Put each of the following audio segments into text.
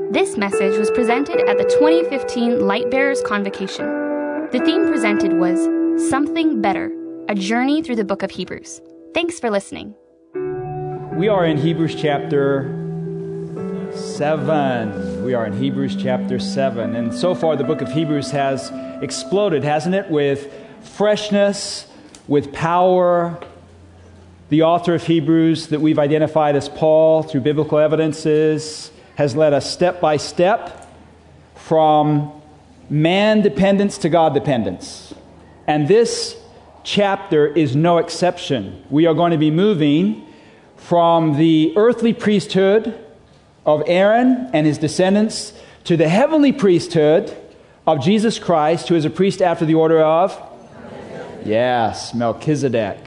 This message was presented at the 2015 Lightbearers Convocation. The theme presented was Something Better, a journey through the book of Hebrews. Thanks for listening. We are in Hebrews chapter 7. We are in Hebrews chapter 7. And so far the book of Hebrews has exploded, hasn't it? With freshness, with power. The author of Hebrews that we've identified as Paul through biblical evidences has led us step by step from man dependence to God dependence. And this chapter is no exception. We are going to be moving from the earthly priesthood of Aaron and his descendants to the heavenly priesthood of Jesus Christ, who is a priest after the order of? Yes, Melchizedek.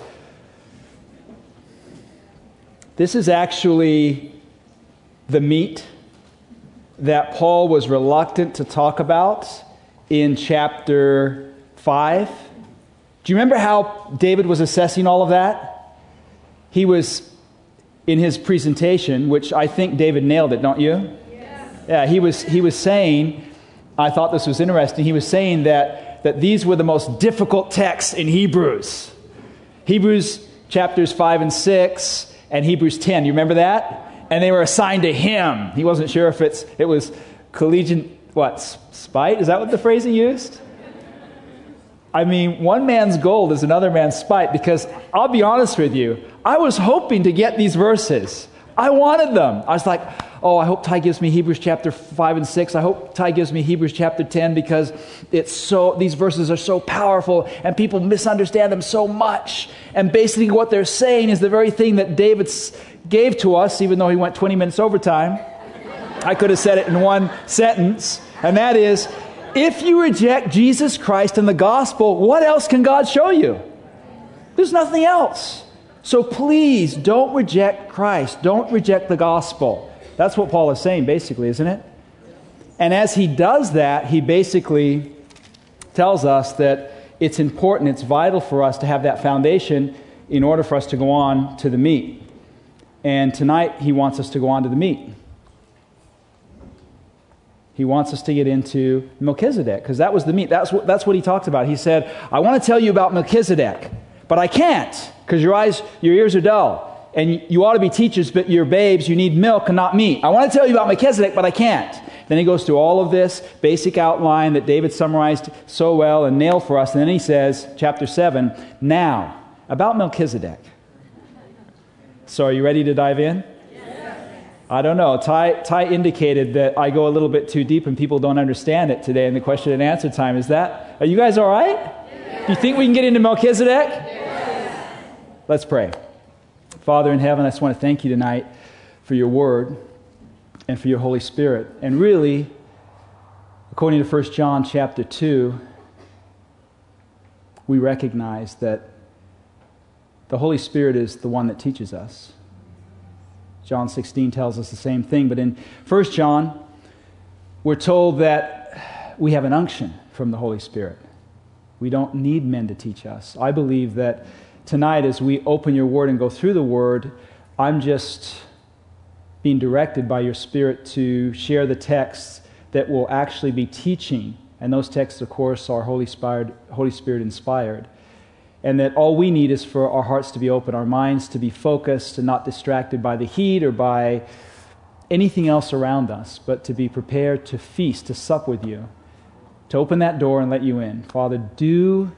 This is actually the meat that Paul was reluctant to talk about in chapter 5. Do you remember how David was assessing all of that? He was, in his presentation, which I think David nailed it, don't you? Yeah, he was saying, I thought this was interesting, he was saying that these were the most difficult texts in Hebrews. Hebrews chapters 5 and 6 and Hebrews 10, you remember that? And they were assigned to him. He wasn't sure if it was collegiate, spite? Is that what the phrase he used? I mean, one man's gold is another man's spite, because I'll be honest with you, I was hoping to get these verses. I wanted them. I was like, oh, I hope Ty gives me Hebrews chapter 5 and 6. I hope Ty gives me Hebrews chapter 10, because these verses are so powerful and people misunderstand them so much. And basically what they're saying is the very thing that David gave to us, even though he went 20 minutes overtime. I could have said it in one sentence, and that is, if you reject Jesus Christ and the gospel, what else can God show you? There's nothing else. So please don't reject Christ. Don't reject the gospel. That's what Paul is saying, basically, isn't it? And as he does that, he basically tells us that it's important, it's vital for us to have that foundation in order for us to go on to the meat. And tonight, he wants us to go on to the meat. He wants us to get into Melchizedek, because that was the meat. That's what he talked about. He said, I want to tell you about Melchizedek, but I can't, because your ears are dull. And you ought to be teachers, but you're babes. You need milk and not meat. I want to tell you about Melchizedek, but I can't. Then he goes through all of this basic outline that David summarized so well and nailed for us. And then he says, chapter 7, now, about Melchizedek. So are you ready to dive in? I don't know. Ty indicated that I go a little bit too deep and people don't understand it today in the question and answer time. Are you guys all right? Yes. Do you think we can get into Melchizedek? Yes. Let's pray. Father in heaven, I just want to thank you tonight for your word and for your Holy Spirit. And really, according to 1 John chapter 2, we recognize that the Holy Spirit is the one that teaches us. John 16 tells us the same thing. But in 1 John, we're told that we have an unction from the Holy Spirit. We don't need men to teach us. I believe that tonight, as we open your word and go through the word, I'm just being directed by your Spirit to share the texts that will actually be teaching. And those texts, of course, are Holy Spirit inspired. And that all we need is for our hearts to be open, our minds to be focused and not distracted by the heat or by anything else around us, but to be prepared to feast, to sup with you, to open that door and let you in. Father, do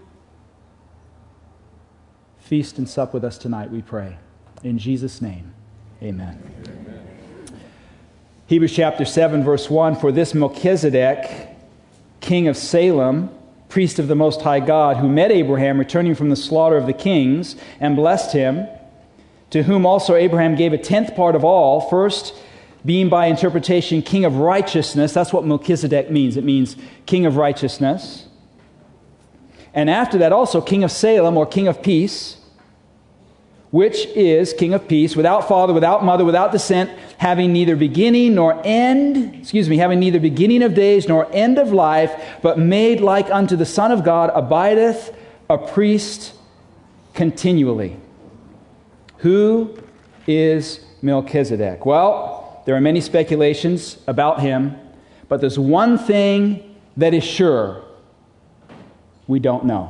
feast and sup with us tonight, we pray. In Jesus' name, amen. Hebrews chapter 7, verse 1, for this Melchizedek, king of Salem, priest of the Most High God, who met Abraham returning from the slaughter of the kings and blessed him, to whom also Abraham gave a tenth part of all, first being by interpretation king of righteousness. That's what Melchizedek means. It means king of righteousness. And after that also king of Salem, or king of peace, which is king of peace, without father, without mother, without descent, having neither beginning of days nor end of life, but made like unto the Son of God, abideth a priest continually. Who is Melchizedek? Well, There are many speculations about him, but there's one thing that is sure. We don't know.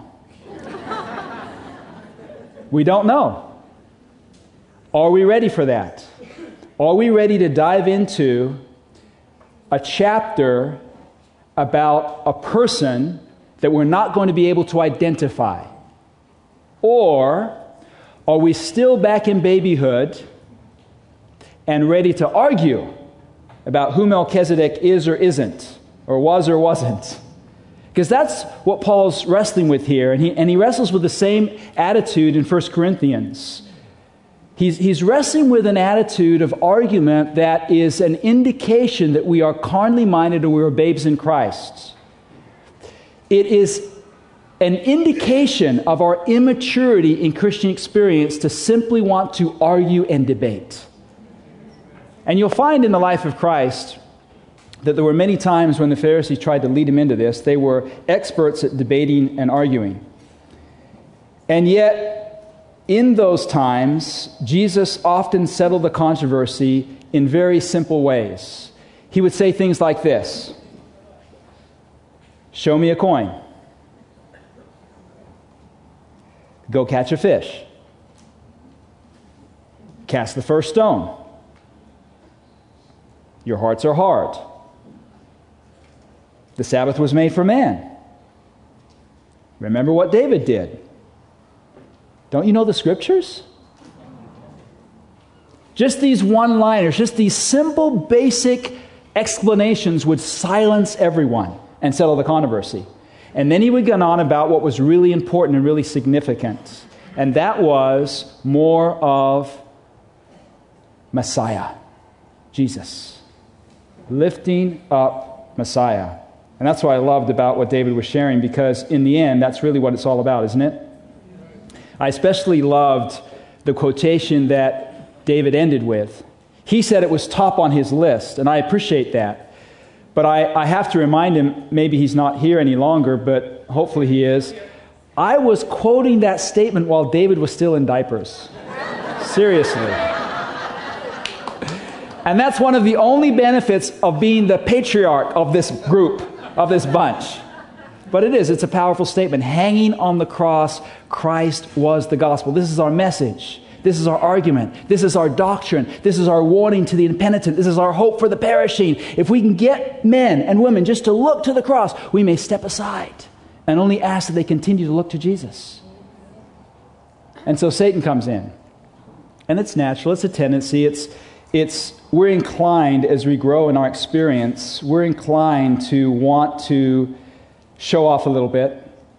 We don't know. Are we ready for that? Are we ready to dive into a chapter about a person that we're not going to be able to identify? Or are we still back in babyhood and ready to argue about who Melchizedek is or isn't, or was or wasn't? Because that's what Paul's wrestling with here, and he wrestles with the same attitude in 1 Corinthians. He's wrestling with an attitude of argument that is an indication that we are carnally minded and we are babes in Christ. It is an indication of our immaturity in Christian experience to simply want to argue and debate. And you'll find in the life of Christ that there were many times when the Pharisees tried to lead him into this. They were experts at debating and arguing. And yet, in those times, Jesus often settled the controversy in very simple ways. He would say things like this: "Show me a coin. Go catch a fish. Cast the first stone. Your hearts are hard. The Sabbath was made for man. Remember what David did. Don't you know the scriptures?" Just these one-liners, just these simple, basic explanations would silence everyone and settle the controversy. And then he would go on about what was really important and really significant. And that was more of Messiah, Jesus. Lifting up Messiah. And that's what I loved about what David was sharing, because in the end, that's really what it's all about, isn't it? I especially loved the quotation that David ended with. He said it was top on his list, and I appreciate that. But I have to remind him, maybe he's not here any longer, but hopefully he is. I was quoting that statement while David was still in diapers. Seriously. And that's one of the only benefits of being the patriarch of this group, of this bunch. But it's a powerful statement. Hanging on the cross, Christ was the gospel. This is our message. This is our argument. This is our doctrine. This is our warning to the impenitent. This is our hope for the perishing. If we can get men and women just to look to the cross, we may step aside and only ask that they continue to look to Jesus. And so Satan comes in. And it's natural. It's a tendency. We're inclined, as we grow in our experience, we're inclined to want to show off a little bit.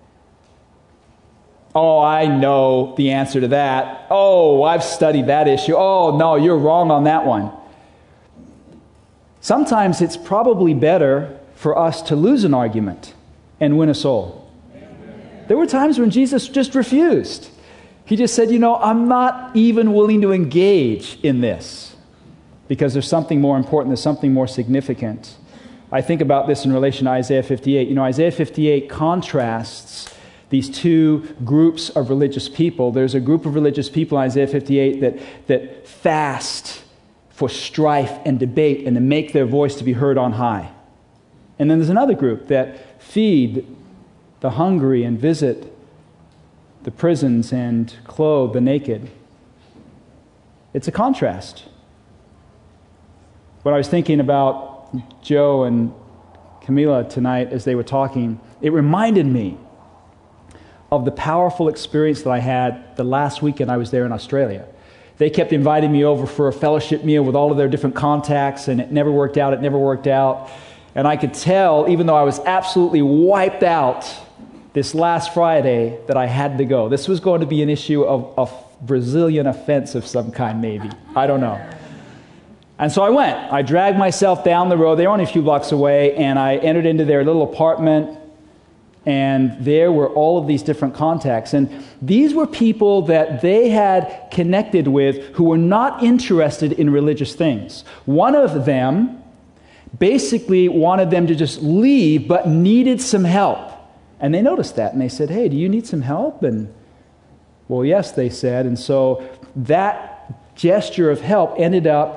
Oh, I know the answer to that. Oh, I've studied that issue. Oh, no, you're wrong on that one. Sometimes it's probably better for us to lose an argument and win a soul. There were times when Jesus just refused. He just said, I'm not even willing to engage in this because there's something more important, there's something more significant. I think about this in relation to Isaiah 58. Isaiah 58 contrasts these two groups of religious people. There's a group of religious people in Isaiah 58 that fast for strife and debate and to make their voice to be heard on high. And then there's another group that feed the hungry and visit the prisons and clothe the naked. It's a contrast. When I was thinking about Joe and Camila tonight as they were talking, it reminded me of the powerful experience that I had the last weekend I was there in Australia. They kept inviting me over for a fellowship meal with all of their different contacts, and it never worked out. And I could tell, even though I was absolutely wiped out this last Friday, that I had to go. This was going to be an issue of Brazilian offense of some kind, maybe. I don't know. And so I went. I dragged myself down the road. They were only a few blocks away, and I entered into their little apartment, and there were all of these different contacts. And these were people that they had connected with who were not interested in religious things. One of them basically wanted them to just leave, but needed some help. And they noticed that, and they said, "Hey, do you need some help?" And, well, yes, they said. And so that gesture of help ended up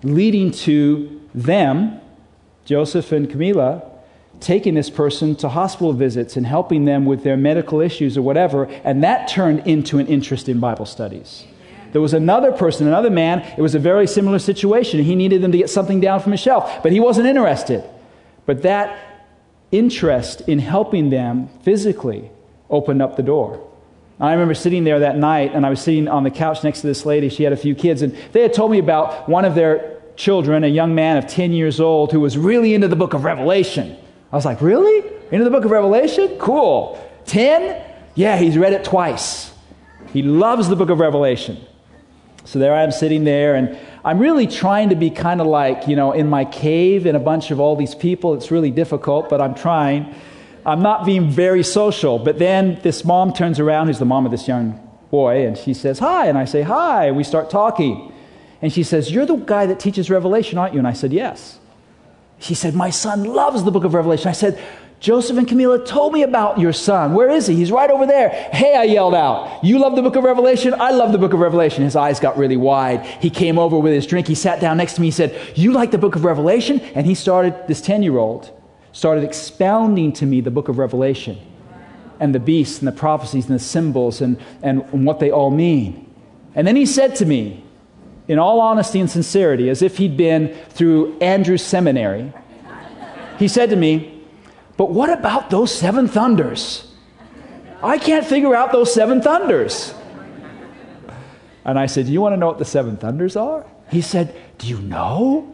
leading to them, Joseph and Camilla, taking this person to hospital visits and helping them with their medical issues or whatever, and that turned into an interest in Bible studies. There was another person, another man, it was a very similar situation. He needed them to get something down from a shelf, but he wasn't interested. But that interest in helping them physically opened up the door. I remember sitting there that night, and I was sitting on the couch next to this lady. She had a few kids, and they had told me about one of their children, a young man of 10 years old, who was really into the book of Revelation. I was like, really? Into the book of Revelation? Cool. 10? Yeah, he's read it twice. He loves the book of Revelation. So there I am sitting there, and I'm really trying to be kind of like, in my cave in a bunch of all these people. It's really difficult, but I'm trying. I'm not being very social. But then this mom turns around, who's the mom of this young boy, and she says, hi. And I say, hi. And we start talking. And she says, you're the guy that teaches Revelation, aren't you? And I said, yes. She said, my son loves the book of Revelation. I said, Joseph and Camilla told me about your son. Where is he? He's right over there. Hey, I yelled out. You love the book of Revelation? I love the book of Revelation. His eyes got really wide. He came over with his drink. He sat down next to me. He said, you like the book of Revelation? And this 10-year-old, started expounding to me the book of Revelation and the beasts and the prophecies and the symbols and what they all mean. And then he said to me, in all honesty and sincerity, as if he'd been through Andrews Seminary, he said to me, but what about those 7 thunders? I can't figure out those 7 thunders. And I said, do you want to know what the 7 thunders are? He said, do you know?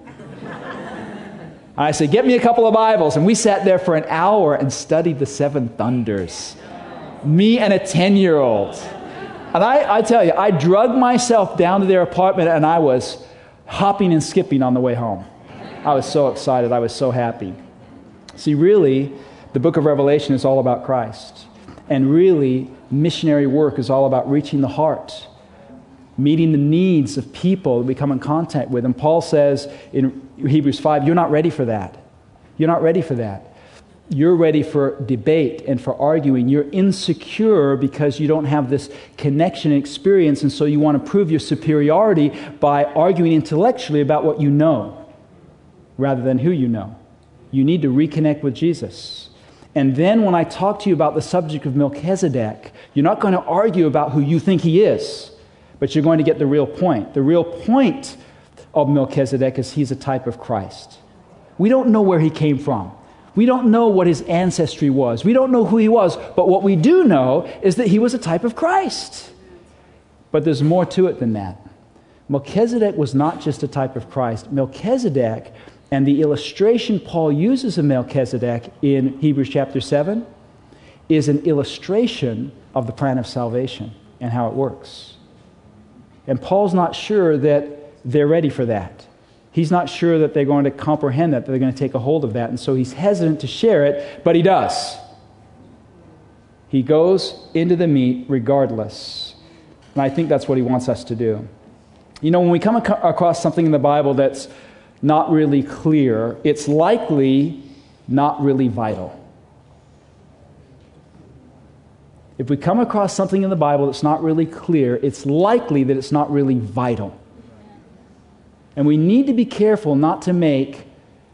I said, get me a couple of Bibles. And we sat there for an hour and studied the 7 thunders. Me and a 10-year-old. And I tell you, I drugged myself down to their apartment, and I was hopping and skipping on the way home. I was so excited. I was so happy. See, really, the book of Revelation is all about Christ. And really, missionary work is all about reaching the heart, meeting the needs of people that we come in contact with. And Paul says in Hebrews 5, you're not ready for that. You're not ready for that. You're ready for debate and for arguing. You're insecure because you don't have this connection and experience, and so you want to prove your superiority by arguing intellectually about what you know rather than who you know. You need to reconnect with Jesus. And then when I talk to you about the subject of Melchizedek, you're not going to argue about who you think he is, but you're going to get the real point. The real point of Melchizedek is he's a type of Christ. We don't know where he came from. We don't know what his ancestry was. We don't know who he was. But what we do know is that he was a type of Christ. But there's more to it than that. Melchizedek was not just a type of Christ. Melchizedek, and the illustration Paul uses of Melchizedek in Hebrews chapter 7, is an illustration of the plan of salvation and how it works. And Paul's not sure that they're ready for that. He's not sure that they're going to comprehend that they're going to take a hold of that. And so he's hesitant to share it, but he does. He goes into the meat regardless. And I think that's what he wants us to do. When we come across something in the Bible that's not really clear, it's likely not really vital. If we come across something in the Bible that's not really clear, it's likely that it's not really vital. And we need to be careful not to make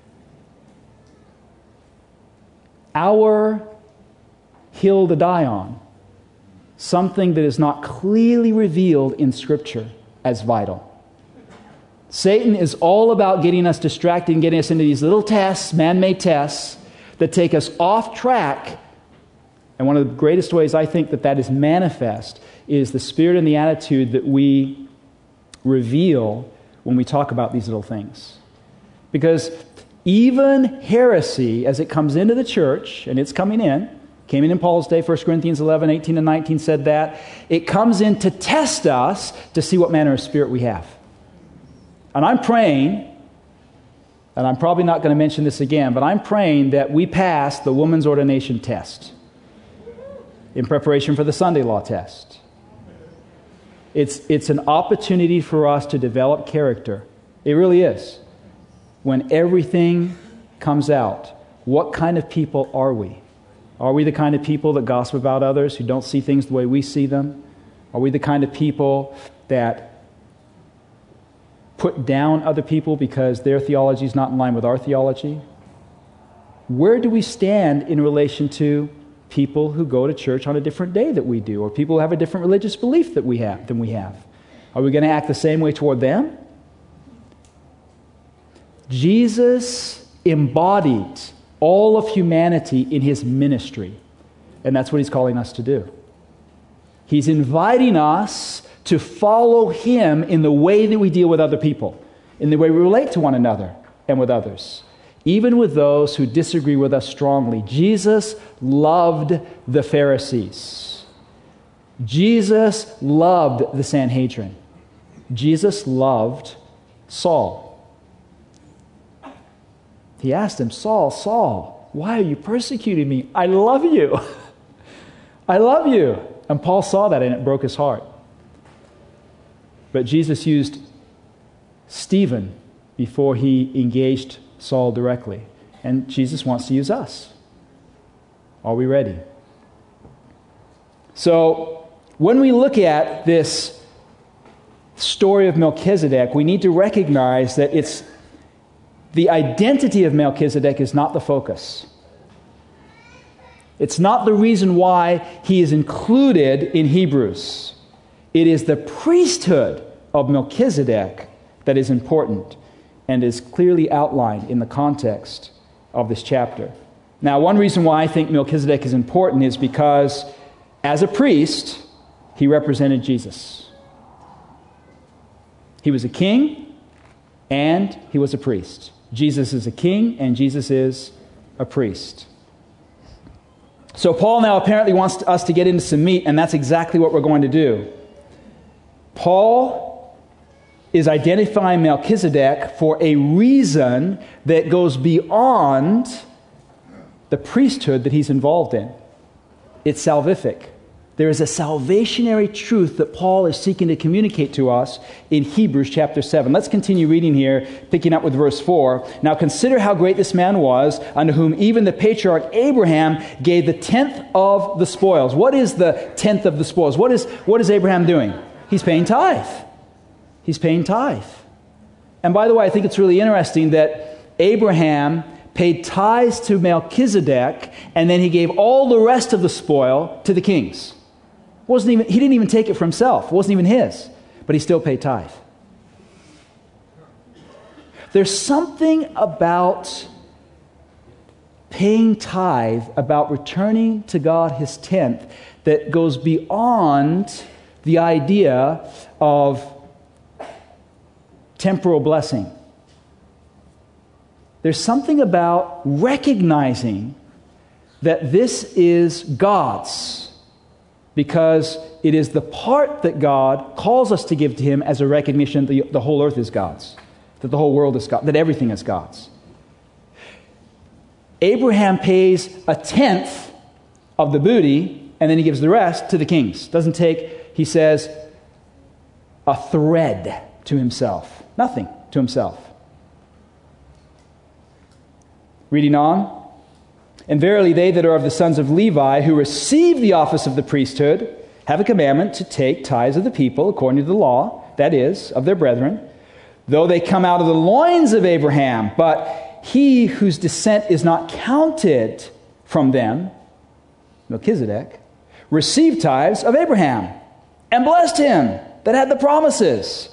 our hill to die on something that is not clearly revealed in Scripture as vital. Satan is all about getting us distracted and getting us into these little tests, man-made tests, that take us off track. And one of the greatest ways I think that is manifest is the spirit and the attitude that we reveal when we talk about these little things. Because even heresy, as it comes into the church, and it's coming in, came in Paul's day, 1 Corinthians 11, 18 and 19 said that, it comes in to test us to see what manner of spirit we have. And I'm praying, and I'm probably not going to mention this again, but I'm praying that we pass the woman's ordination test in preparation for the Sunday law test. It's an opportunity for us to develop character. It really is. When everything comes out, what kind of people are we? Are we the kind of people that gossip about others, who don't see things the way we see them? Are we the kind of people that put down other people because their theology is not in line with our theology? Where do we stand in relation to people who go to church on a different day that we do, or people who have a different religious belief than we have? Are we going to act the same way toward them? Jesus embodied all of humanity in his ministry, and that's what he's calling us to do. He's inviting us to follow him in the way that we deal with other people, in the way we relate to one another and with others, even with those who disagree with us strongly. Jesus loved the Pharisees. Jesus loved the Sanhedrin. Jesus loved Saul. He asked him, Saul, Saul, why are you persecuting me? I love you. I love you. And Paul saw that and it broke his heart. But Jesus used Stephen before he engaged Saul directly. And Jesus wants to use us. Are we ready? So, when we look at this story of Melchizedek, we need to recognize that the identity of Melchizedek is not the focus. It's not the reason why he is included in Hebrews. It is the priesthood of Melchizedek that is important and is clearly outlined in the context of this chapter. Now, one reason why I think Melchizedek is important is because as a priest, he represented Jesus. He was a king and he was a priest. Jesus is a king and Jesus is a priest. So Paul now apparently wants us to get into some meat, and that's exactly what we're going to do. Paul is identifying Melchizedek for a reason that goes beyond the priesthood that he's involved in. It's salvific. There is a salvationary truth that Paul is seeking to communicate to us in Hebrews chapter 7. Let's continue reading here, picking up with verse 4. Now consider how great this man was, unto whom even the patriarch Abraham gave the tenth of the spoils. What is the tenth of the spoils? What is Abraham doing? He's paying tithe. He's paying tithe. And by the way, I think it's really interesting that Abraham paid tithes to Melchizedek, and then he gave all the rest of the spoil to the kings. He didn't even take it for himself. It wasn't even his. But he still paid tithe. There's something about paying tithe, about returning to God his tenth, that goes beyond the idea of temporal blessing. There's something about recognizing that this is God's, because it is the part that God calls us to give to him as a recognition that the whole earth is God's, that the whole world is God's, that everything is God's. Abraham pays a tenth of the booty, and then he gives the rest to the kings. Doesn't take, he says, a thread to himself. Nothing to himself. Reading on. And verily they that are of the sons of Levi, who receive the office of the priesthood, have a commandment to take tithes of the people according to the law, that is, of their brethren, though they come out of the loins of Abraham. But he whose descent is not counted from them, Melchizedek, received tithes of Abraham, and blessed him that had the promises.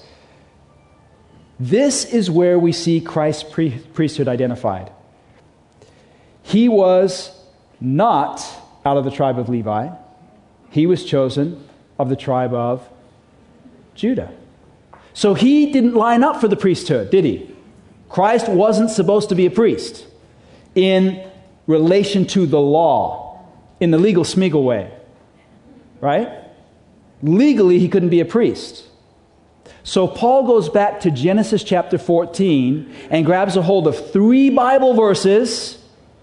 This is where we see Christ's priesthood identified. He was not out of the tribe of Levi. He was chosen of the tribe of Judah. So he didn't line up for the priesthood, did he? Christ wasn't supposed to be a priest in relation to the law, in the legal Smeagol way. Right? Legally, he couldn't be a priest. So Paul goes back to Genesis chapter 14 and grabs a hold of three Bible verses,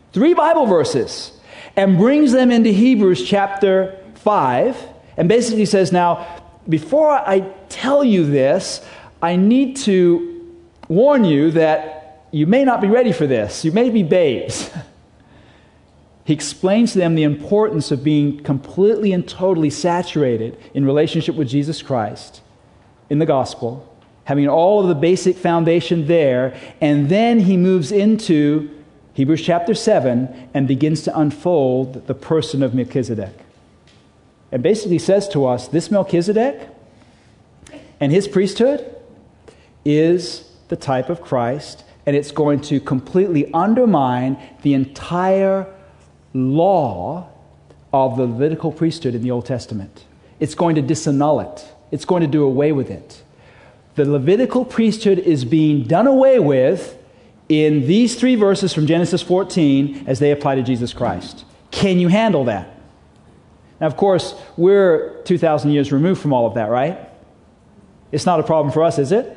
and brings them into Hebrews chapter 5, and basically says, now, before I tell you this, I need to warn you that you may not be ready for this. You may be babes. He explains to them the importance of being completely and totally saturated in relationship with Jesus Christ in the gospel, having all of the basic foundation there, and then he moves into Hebrews chapter 7 and begins to unfold the person of Melchizedek. And basically says to us, this Melchizedek and his priesthood is the type of Christ, and it's going to completely undermine the entire law of the Levitical priesthood in the Old Testament. It's going to disannul it. It's going to do away with it. The Levitical priesthood is being done away with in these 3 verses from Genesis 14 as they apply to Jesus Christ. Can you handle that? Now, of course, we're 2,000 years removed from all of that, right? It's not a problem for us, is it?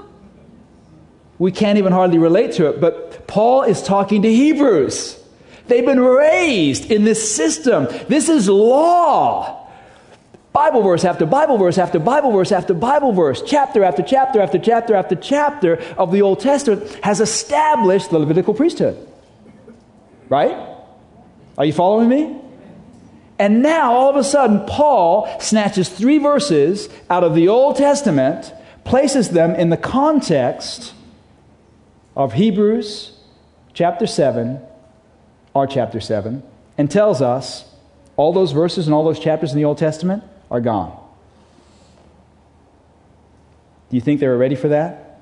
We can't even hardly relate to it, but Paul is talking to Hebrews. They've been raised in this system. This is law. Bible verse after Bible verse after Bible verse after Bible verse, chapter after chapter after chapter after chapter of the Old Testament has established the Levitical priesthood. Right? Are you following me? And now, all of a sudden, Paul snatches 3 verses out of the Old Testament, places them in the context of Hebrews chapter 7, our chapter 7, and tells us all those verses and all those chapters in the Old Testament are gone. Do you think they were ready for that?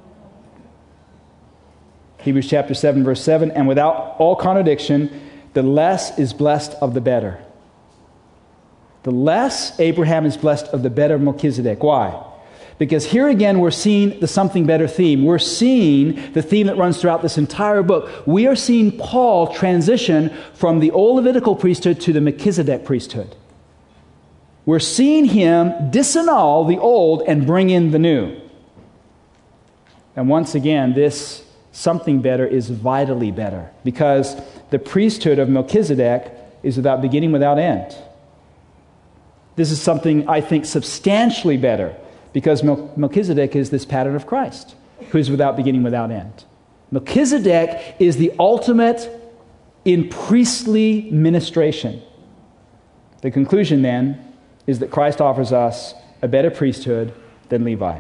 Hebrews chapter 7, verse 7, and without all contradiction, the less is blessed of the better. The less Abraham is blessed of the better Melchizedek. Why? Because here again we're seeing the something better theme. We're seeing the theme that runs throughout this entire book. We are seeing Paul transition from the old Levitical priesthood to the Melchizedek priesthood. We're seeing him disannul the old and bring in the new. And once again, this something better is vitally better, because the priesthood of Melchizedek is without beginning, without end. This is something, I think, substantially better, because Melchizedek is this pattern of Christ, who is without beginning, without end. Melchizedek is the ultimate in priestly ministration. The conclusion, then, is that Christ offers us a better priesthood than Levi.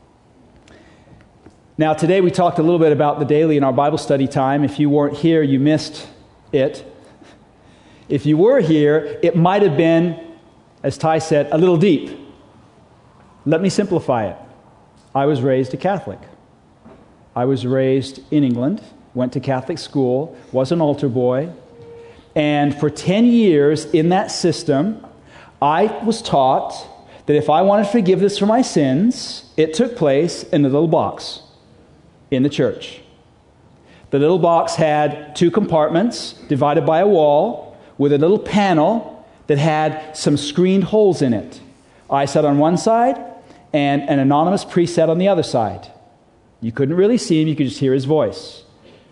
Now, today we talked a little bit about the daily in our Bible study time. If you weren't here, you missed it. If you were here, it might have been, as Ty said, a little deep. Let me simplify it. I was raised a Catholic. I was raised in England, went to Catholic school, was an altar boy, and for 10 years in that system, I was taught that if I wanted forgiveness for my sins, it took place in a little box in the church. The little box had 2 compartments divided by a wall with a little panel that had some screened holes in it. I sat on one side and an anonymous priest sat on the other side. You couldn't really see him, you could just hear his voice.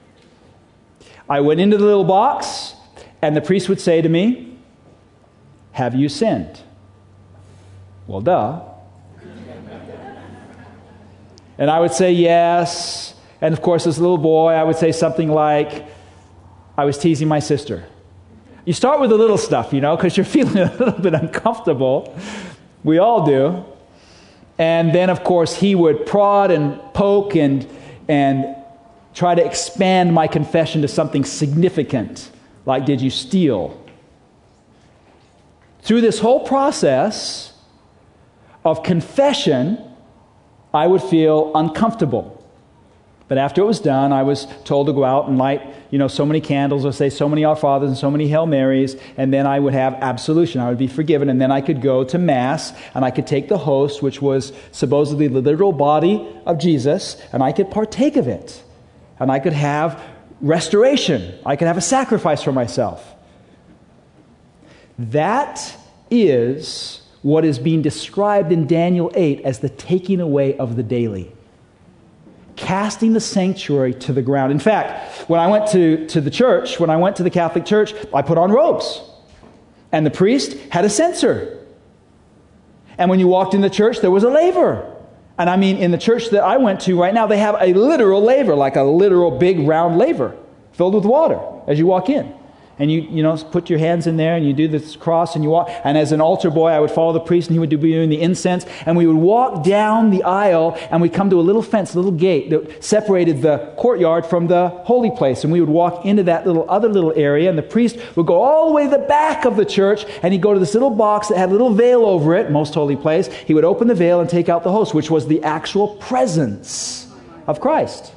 I went into the little box and the priest would say to me, "Have you sinned?" Well, duh. And I would say yes. And of course, as a little boy, I would say something like, "I was teasing my sister." You start with the little stuff, because you're feeling a little bit uncomfortable. We all do. And then, of course, he would prod and poke and try to expand my confession to something significant, like, "Did you steal?" Through this whole process of confession, I would feel uncomfortable. But after it was done, I was told to go out and light, so many candles, or say so many Our Fathers and so many Hail Marys, and then I would have absolution. I would be forgiven, and then I could go to Mass, and I could take the host, which was supposedly the literal body of Jesus, and I could partake of it. And I could have restoration. I could have a sacrifice for myself. That is what is being described in Daniel 8 as the taking away of the daily. Casting the sanctuary to the ground. In fact, when I went to the church, when I went to the Catholic Church, I put on robes. And the priest had a censer. And when you walked in the church, there was a laver. And I mean, in the church that I went to right now, they have a literal laver, like a literal big round laver filled with water as you walk in. And you put your hands in there and you do this cross and you walk. And as an altar boy, I would follow the priest and he would be doing the incense. And we would walk down the aisle and we'd come to a little fence, a little gate that separated the courtyard from the holy place. And we would walk into that other little area, and the priest would go all the way to the back of the church, and he'd go to this little box that had a little veil over it, most holy place. He would open the veil and take out the host, which was the actual presence of Christ.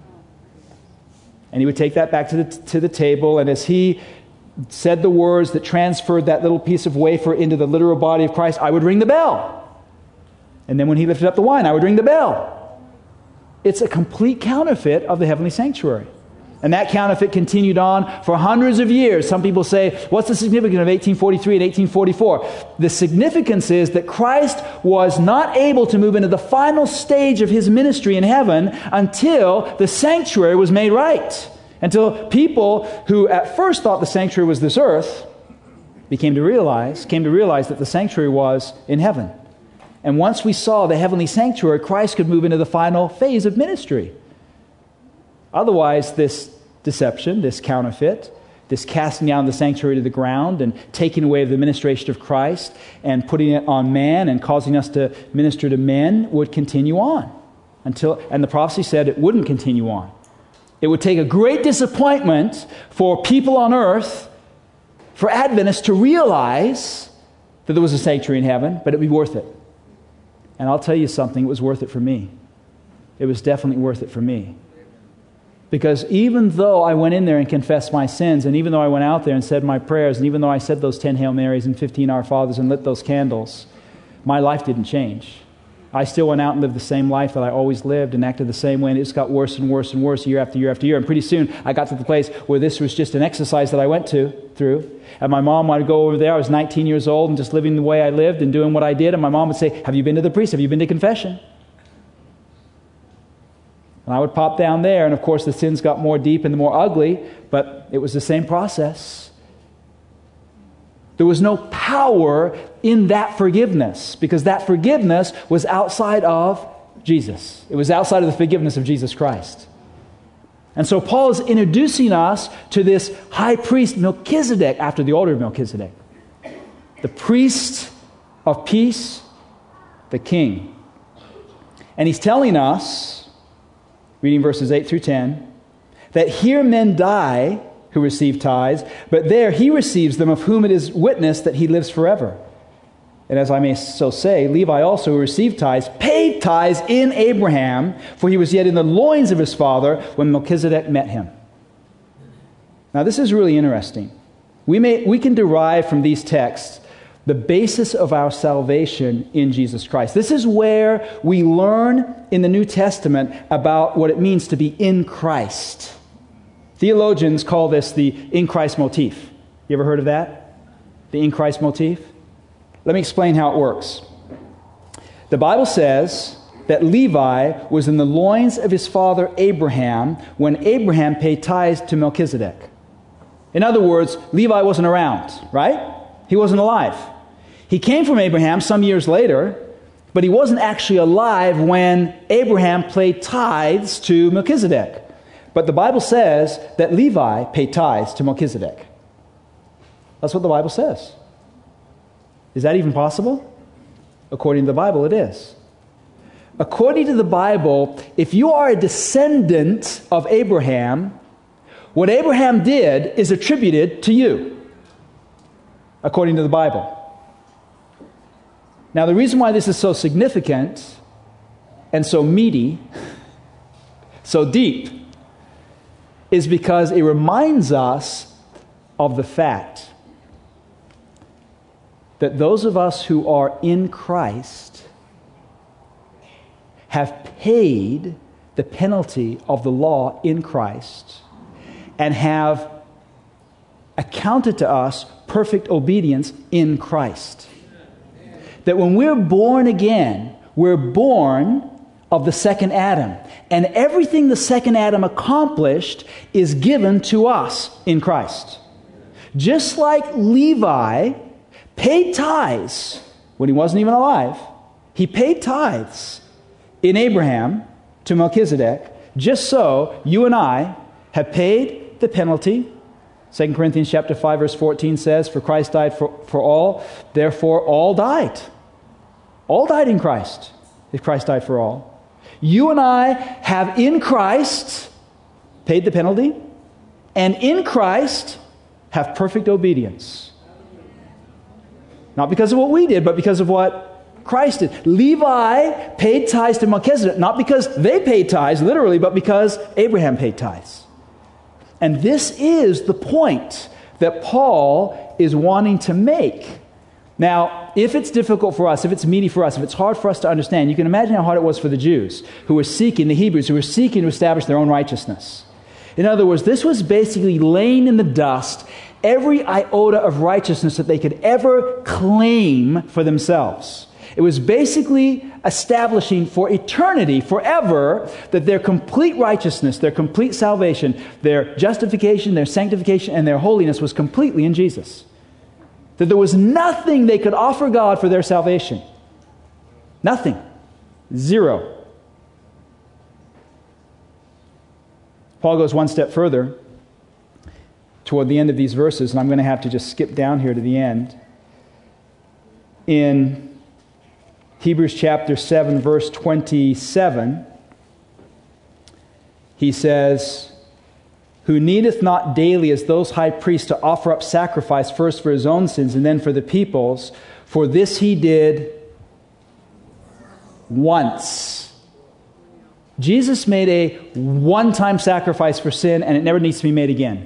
And he would take that back to the table, and as he said the words that transferred that little piece of wafer into the literal body of Christ, I would ring the bell. And then when he lifted up the wine, I would ring the bell. It's a complete counterfeit of the heavenly sanctuary. And that counterfeit continued on for hundreds of years. Some people say, what's the significance of 1843 and 1844? The significance is that Christ was not able to move into the final stage of his ministry in heaven until the sanctuary was made right. Until people who at first thought the sanctuary was this earth came to realize that the sanctuary was in heaven. And once we saw the heavenly sanctuary, Christ could move into the final phase of ministry. Otherwise, this deception, this counterfeit, this casting down the sanctuary to the ground and taking away the ministration of Christ and putting it on man and causing us to minister to men would continue on and the prophecy said it wouldn't continue on. It would take a great disappointment for people on earth, for Adventists to realize that there was a sanctuary in heaven, but it'd be worth it. And I'll tell you something, it was worth it for me. It was definitely worth it for me. Because even though I went in there and confessed my sins, and even though I went out there and said my prayers, and even though I said those 10 Hail Marys and 15 Our Fathers and lit those candles, my life didn't change. I still went out and lived the same life that I always lived and acted the same way, and it just got worse and worse and worse year after year after year. And pretty soon I got to the place where this was just an exercise that I went through. And my mom would go over there. I was 19 years old and just living the way I lived and doing what I did. And my mom would say, have you been to the priest? Have you been to confession? And I would pop down there, and of course the sins got more deep and more ugly, but it was the same process. There was no power in that forgiveness, because that forgiveness was outside of Jesus. It was outside of the forgiveness of Jesus Christ. And so Paul is introducing us to this high priest Melchizedek after the order of Melchizedek. The priest of peace, the king. And he's telling us, reading verses 8 through 10, that here men die who receive tithes, but there he receives them of whom it is witnessed that he lives forever. And as I may so say, Levi also, who received tithes, paid tithes in Abraham, for he was yet in the loins of his father when Melchizedek met him. Now this is really interesting. We can derive from these texts the basis of our salvation in Jesus Christ. This is where we learn in the New Testament about what it means to be in Christ. Theologians call this the in Christ motif. You ever heard of that? The in Christ motif? Let me explain how it works. The Bible says that Levi was in the loins of his father Abraham when Abraham paid tithes to Melchizedek. In other words, Levi wasn't around, right? He wasn't alive. He came from Abraham some years later, but he wasn't actually alive when Abraham paid tithes to Melchizedek. But the Bible says that Levi paid tithes to Melchizedek. That's what the Bible says. Is that even possible? According to the Bible, it is. According to the Bible, if you are a descendant of Abraham, what Abraham did is attributed to you, according to the Bible. Now, the reason why this is so significant and so meaty, so deep, is because it reminds us of the fact that those of us who are in Christ have paid the penalty of the law in Christ and have accounted to us perfect obedience in Christ. That when we're born again, we're born of the second Adam. And everything the second Adam accomplished is given to us in Christ. Just like Levi paid tithes when he wasn't even alive, he paid tithes in Abraham to Melchizedek, just so you and I have paid the penalty 2 Corinthians chapter 5, verse 14 says, for Christ died for all, therefore all died. All died in Christ, if Christ died for all. You and I have in Christ paid the penalty, and in Christ have perfect obedience. Not because of what we did, but because of what Christ did. Levi paid tithes to Melchizedek, not because they paid tithes, literally, but because Abraham paid tithes. And this is the point that Paul is wanting to make. Now, if it's difficult for us, if it's meaty for us, if it's hard for us to understand, you can imagine how hard it was for the Jews who were seeking, the Hebrews, who were seeking to establish their own righteousness. In other words, this was basically laying in the dust every iota of righteousness that they could ever claim for themselves. It was basically establishing for eternity, forever, that their complete righteousness, their complete salvation, their justification, their sanctification, and their holiness was completely in Jesus. That there was nothing they could offer God for their salvation. Nothing. Zero. Paul goes one step further toward the end of these verses, and I'm going to have to just skip down here to the end. In Hebrews chapter 7, verse 27, he says, who needeth not daily as those high priests to offer up sacrifice first for his own sins and then for the people's, for this he did once. Jesus made a one-time sacrifice for sin, and it never needs to be made again.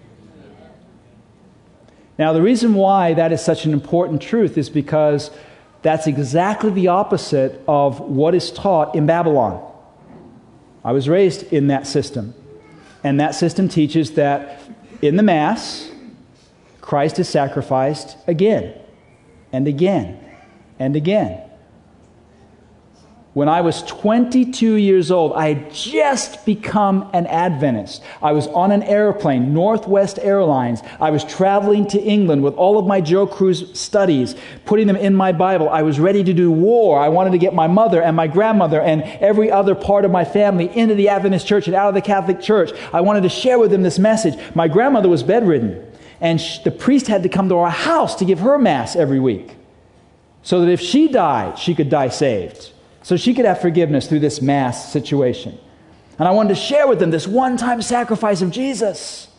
Now, the reason why that is such an important truth is because that's exactly the opposite of what is taught in Babylon. I was raised in that system. And that system teaches that in the Mass, Christ is sacrificed again and again and again. When I was 22 years old, I had just become an Adventist. I was on an airplane, Northwest Airlines. I was traveling to England with all of my Joe Cruz studies, putting them in my Bible. I was ready to do war. I wanted to get my mother and my grandmother and every other part of my family into the Adventist church and out of the Catholic church. I wanted to share with them this message. My grandmother was bedridden, and the priest had to come to our house to give her Mass every week, so that if she died, she could die saved. So she could have forgiveness through this Mass situation. And I wanted to share with them this one-time sacrifice of Jesus.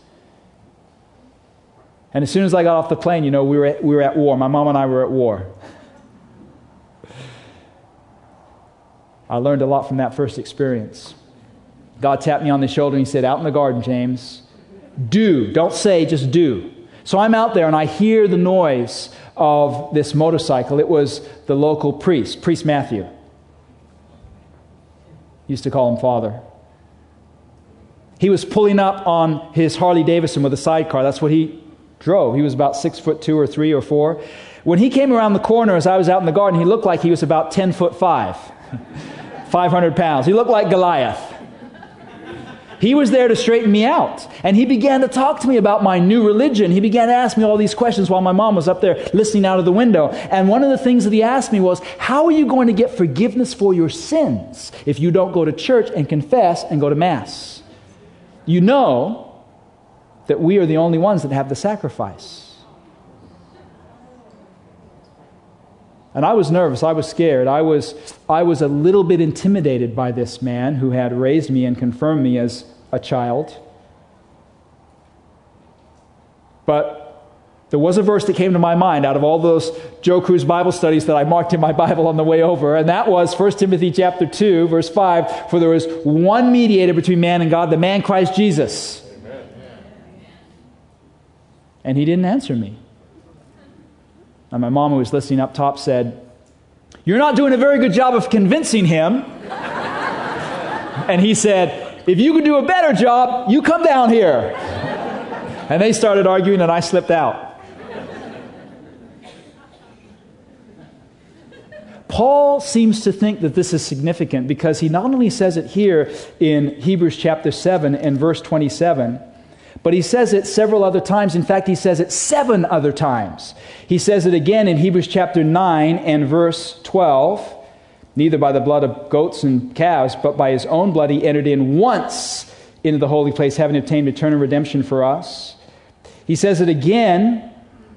And as soon as I got off the plane, we were at war. My mom and I were at war. I learned a lot from that first experience. God tapped me on the shoulder and he said, out in the garden, James, do. Don't say, just do. So I'm out there and I hear the noise of this motorcycle. It was the local priest, Priest Matthew. Used to call him Father. He was pulling up on his Harley Davidson with a sidecar. That's what he drove. He was about 6'2" or 3 or 4. When he came around the corner as I was out in the garden, he looked like he was about 10'5", 500 pounds. He looked like Goliath. He was there to straighten me out. And he began to talk to me about my new religion. He began to ask me all these questions while my mom was up there listening out of the window. And one of the things that he asked me was, how are you going to get forgiveness for your sins if you don't go to church and confess and go to Mass? You know that we are the only ones that have the sacrifice. And I was nervous. I was scared. I was a little bit intimidated by this man who had raised me and confirmed me as a child. But there was a verse that came to my mind out of all those Joe Cruz Bible studies that I marked in my Bible on the way over, and that was 1 Timothy chapter 2, verse 5, for there is one mediator between man and God, the man Christ Jesus. Amen. And he didn't answer me. And my mom, who was listening up top, said, you're not doing a very good job of convincing him. And he said, if you could do a better job, you come down here. And they started arguing and I slipped out. Paul seems to think that this is significant because he not only says it here in Hebrews chapter 7 and verse 27, but he says it several other times. In fact, he says it 7 other times. He says it again in Hebrews chapter 9 and verse 12. Neither by the blood of goats and calves, but by his own blood he entered in once into the holy place, having obtained eternal redemption for us. He says it again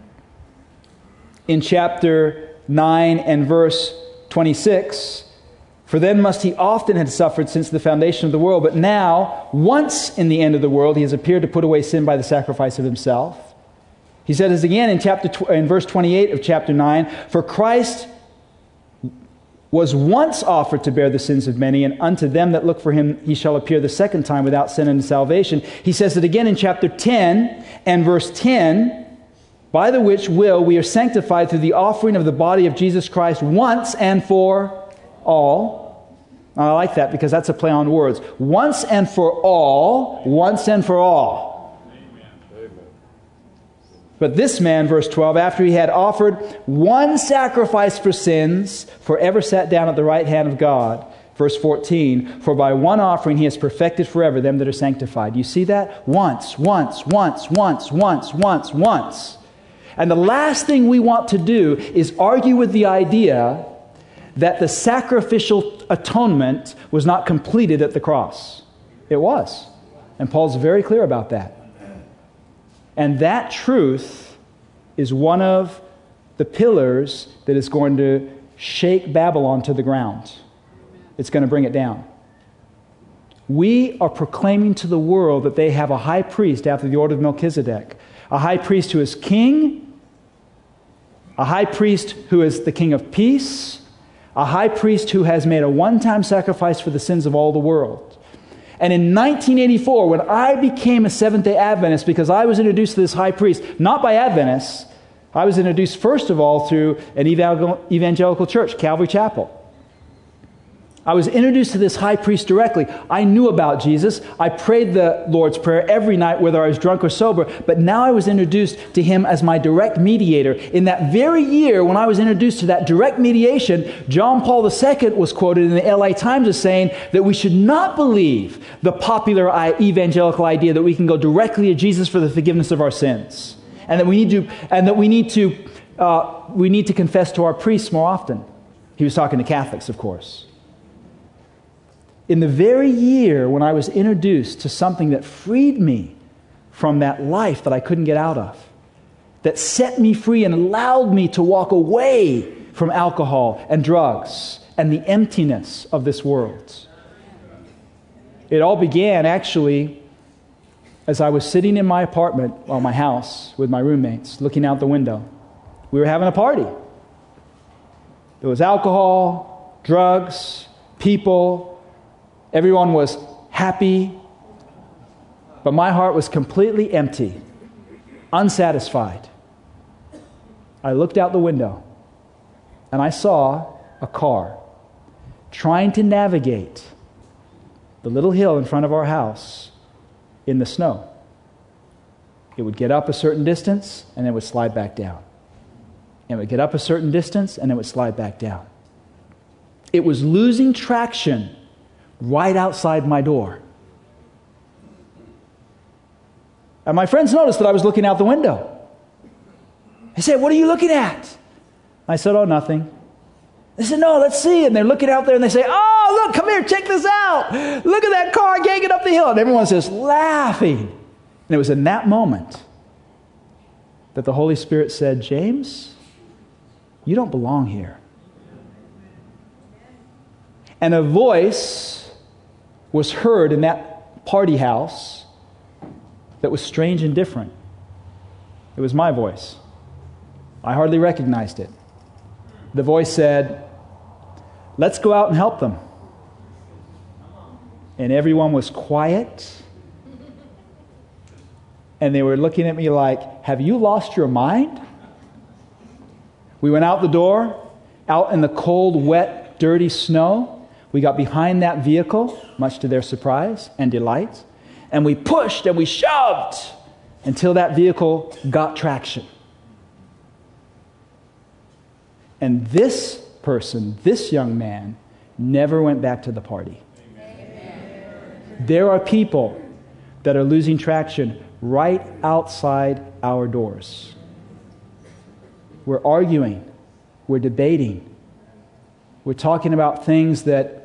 in chapter 9 and verse 26. For then must he often have suffered since the foundation of the world. But now, once in the end of the world, he has appeared to put away sin by the sacrifice of himself. He said this again in verse 28 of chapter 9. For Christ was once offered to bear the sins of many, and unto them that look for him he shall appear the second time without sin unto salvation. He says it again in chapter 10 and verse 10. By the which will we are sanctified through the offering of the body of Jesus Christ once and for all. I like that because that's a play on words. Once and for all. Once and for all. Amen. But this man, verse 12, after he had offered one sacrifice for sins, forever sat down at the right hand of God. Verse 14, for by one offering he has perfected forever them that are sanctified. You see that? Once. And the last thing we want to do is argue with the idea that the sacrificial atonement was not completed at the cross. It was. And Paul's very clear about that. And that truth is one of the pillars that is going to shake Babylon to the ground. It's going to bring it down. We are proclaiming to the world that they have a high priest after the order of Melchizedek. A high priest who is king. A high priest who is the king of peace. A high priest who has made a one-time sacrifice for the sins of all the world. And in 1984, when I became a Seventh-day Adventist, because I was introduced to this high priest, not by Adventists, I was introduced first of all through an evangelical church, Calvary Chapel. I was introduced to this high priest directly. I knew about Jesus. I prayed the Lord's Prayer every night, whether I was drunk or sober. But now I was introduced to him as my direct mediator. In that very year, when I was introduced to that direct mediation, John Paul II was quoted in the LA Times as saying that we should not believe the popular evangelical idea that we can go directly to Jesus for the forgiveness of our sins, and that we need to confess to our priests more often. He was talking to Catholics, of course. In the very year when I was introduced to something that freed me from that life that I couldn't get out of, that set me free and allowed me to walk away from alcohol and drugs and the emptiness of this world. It all began, actually, as I was sitting in my apartment, or my house, with my roommates, looking out the window. We were having a party. There was alcohol, drugs, people. Everyone was happy, but my heart was completely empty, unsatisfied. I looked out the window, and I saw a car trying to navigate the little hill in front of our house in the snow. It would get up a certain distance, and it would slide back down. And it would get up a certain distance, and it would slide back down. It was losing traction right outside my door. And my friends noticed that I was looking out the window. They said, "What are you looking at?" I said, "Oh, nothing." They said, "No, let's see." And they're looking out there and they say, "Oh, look, come here, check this out. Look at that car ganging up the hill." And everyone's just laughing. And it was in that moment that the Holy Spirit said, "James, you don't belong here." And a voice was heard in that party house that was strange and different. It was my voice. I hardly recognized it. The voice said, "Let's go out and help them." And everyone was quiet. And they were looking at me like, "Have you lost your mind?" We went out the door, out in the cold, wet, dirty snow. We got behind that vehicle, much to their surprise and delight, and we pushed and we shoved until that vehicle got traction. And this person, this young man, never went back to the party. Amen. There are people that are losing traction right outside our doors. We're arguing, we're debating, we're talking about things that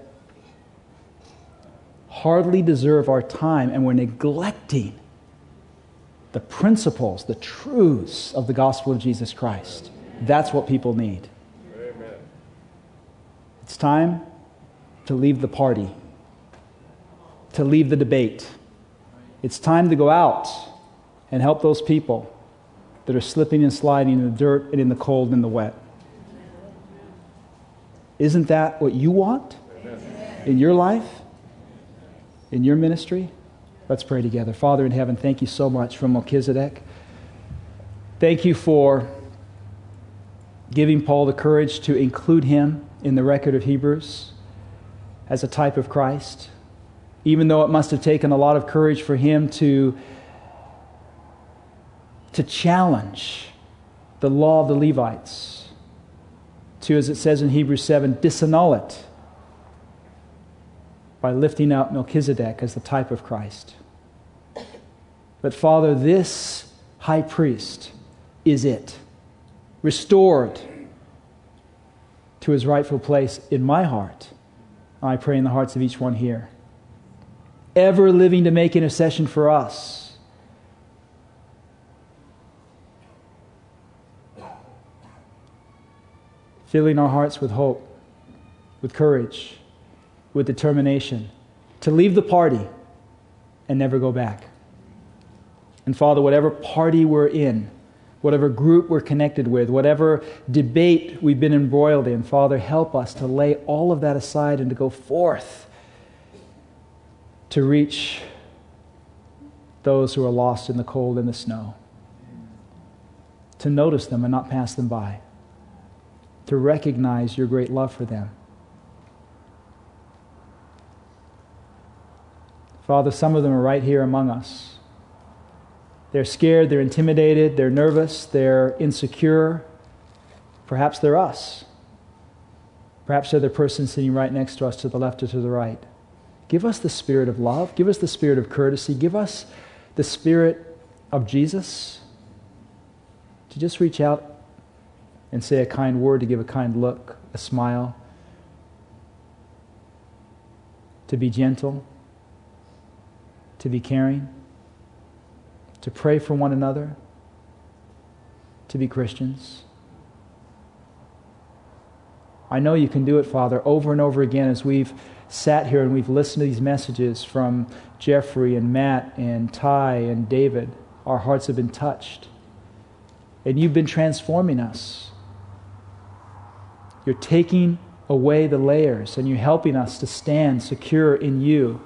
hardly deserve our time, and we're neglecting the the principles, the truths of the gospel of Jesus Christ. That's what people need. Amen. It's time to leave the party, to leave the debate. It's time to go out and help those people that are slipping and sliding in the dirt and in the cold and the wet. Isn't that what you want in your life, in your ministry? Let's pray together. Father in heaven, thank you so much for Melchizedek. Thank you for giving Paul the courage to include him in the record of Hebrews as a type of Christ, even though it must have taken a lot of courage for him to challenge the law of the Levites, to, as it says in Hebrews 7, disannul it by lifting up Melchizedek as the type of Christ. But Father, this high priest is it, restored to his rightful place in my heart. I pray in the hearts of each one here. Ever living to make intercession for us. Filling our hearts with hope, with courage, with determination to leave the party and never go back. And Father, whatever party we're in, whatever group we're connected with, whatever debate we've been embroiled in, Father, help us to lay all of that aside and to go forth to reach those who are lost in the cold and the snow, to notice them and not pass them by, to recognize your great love for them. Father, some of them are right here among us. They're scared, they're intimidated, they're nervous, they're insecure. Perhaps they're us. Perhaps they're the person sitting right next to us, to the left or to the right. Give us the spirit of love. Give us the spirit of courtesy. Give us the spirit of Jesus to just reach out and say a kind word, to give a kind look, a smile, to be gentle, to be caring, to pray for one another, to be Christians. I know you can do it, Father, over and over again as we've sat here and we've listened to these messages from Jeffrey and Matt and Ty and David. Our hearts have been touched. And you've been transforming us. You're taking away the layers and you're helping us to stand secure in you.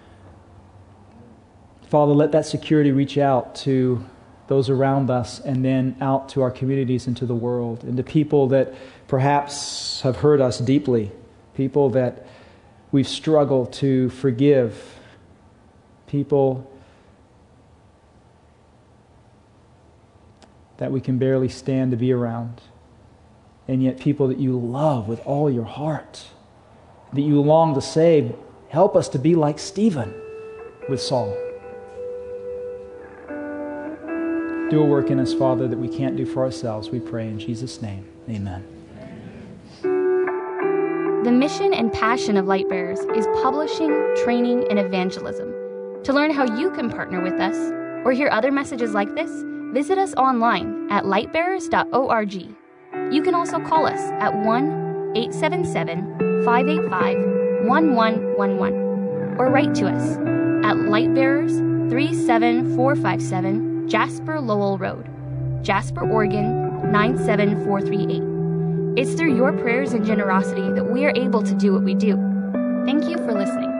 Father, let that security reach out to those around us and then out to our communities and to the world and to people that perhaps have hurt us deeply, people that we've struggled to forgive, people that we can barely stand to be around, and yet people that you love with all your heart, that you long to save. Help us to be like Stephen with Saul. Do a work in us, Father, that we can't do for ourselves. We pray in Jesus' name. Amen. The mission and passion of Lightbearers is publishing, training, and evangelism. To learn how you can partner with us or hear other messages like this, visit us online at lightbearers.org. You can also call us at 1-877-585-1111 or write to us at Lightbearers 37457 Jasper Lowell Road, Jasper, Oregon 97438. It's through your prayers and generosity that we are able to do what we do. Thank you for listening.